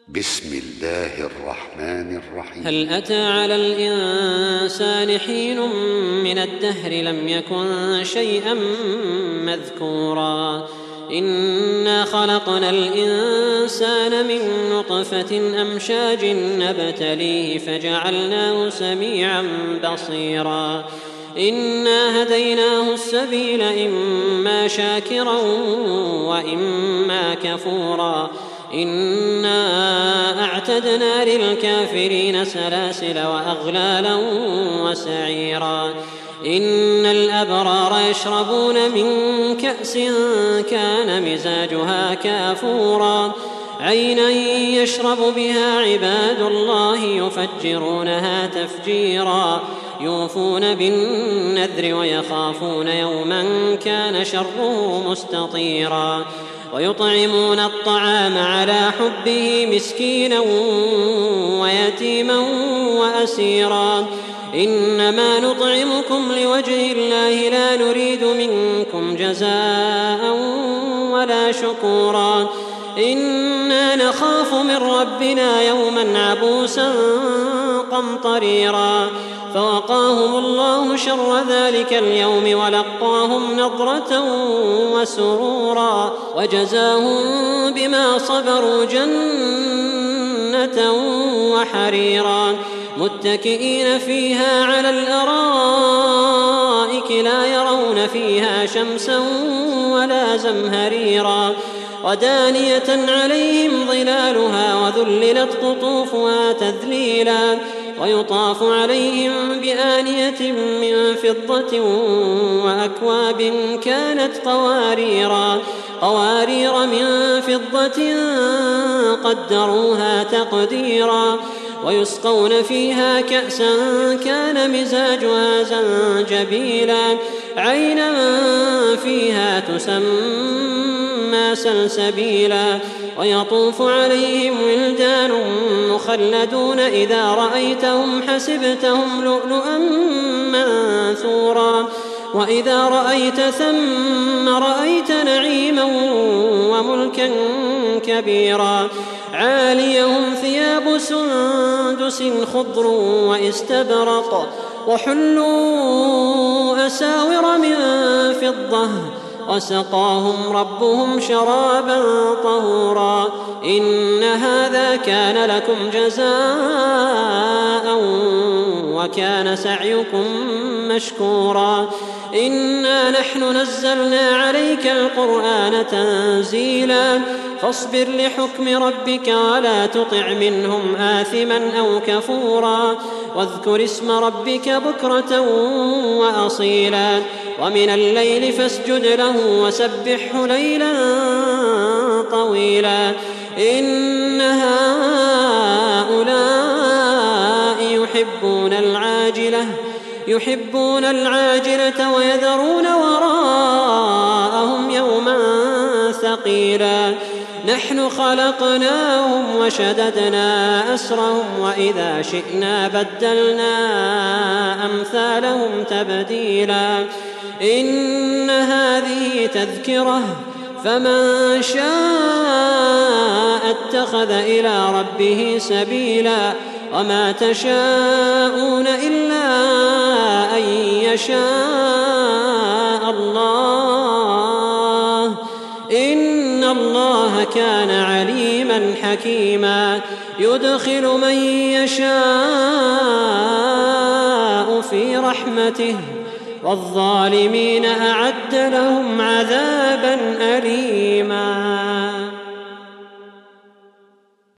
بسم الله الرحمن الرحيم. هل أتى على الإنسان حين من الدهر لم يكن شيئا مذكورا إنا خلقنا الإنسان من نطفة أمشاج نبتليه فجعلناه سميعا بصيرا إنا هديناه السبيل إما شاكرا وإما كفورا إنا أعتدنا للكافرين سلاسل وأغلالا وسعيرا إن الأبرار يشربون من كأس كان مزاجها كافورا عينا يشرب بها عباد الله يفجرونها تفجيرا يوفون بالنذر ويخافون يوما كان شره مستطيرا ويطعمون الطعام على حبه مسكينا ويتيما وأسيرا إنما نطعمكم لوجه الله لا نريد منكم جزاء ولا شكورا إنا نخاف من ربنا يوما عبوسا قمطريرا فوقاهم الله شر ذلك اليوم ولقاهم نضرة وسرورا وجزاهم بما صبروا جنة وحريرا متكئين فيها على الأرائك لا يرون فيها شمسا ولا زمهريرا ودانية عليهم ظلالها وذللت قطوفها تذليلا ويطاف عليهم بآنية من فضة وأكواب كانت قوارير من فضة قدروها تقديرا ويسقون فيها كأسا كان مزاجها زنجبيلا عينا فيها تسمى سلسبيلا ويطوف عليهم ولدان مخلدون إذا رأيتهم حسبتهم لؤلؤا منثورا وإذا رأيت ثم رأيت نعيما وملكا كبيرا عاليهم ثياب سندس خضر واستبرق وحلوا أساور من فضة وسقاهم ربهم شرابا طهورا إن هذا كان لكم جزاء وكان سعيكم مشكورا إنا نحن نزلنا عليك القرآن تنزيلا فاصبر لحكم ربك ولا تطع منهم آثما أو كفورا واذكر اسم ربك بكرة وأصيلا ومن الليل فاسجد له وسبحه ليلا طويلا إن هؤلاء يحبون العاجلة ويذرون وراءهم يوما ثقيلا نحن خلقناهم وشددنا أسرهم وإذا شئنا بدلنا أمثالهم تبديلا إن هذه تذكرة فمن شاء اتخذ إلى ربه سبيلا وما تشاءون إلا أن يشاء الله إن الله كان عليما حكيما يدخل من يشاء في رحمته والظالمين أعد لهم عذابا أليما.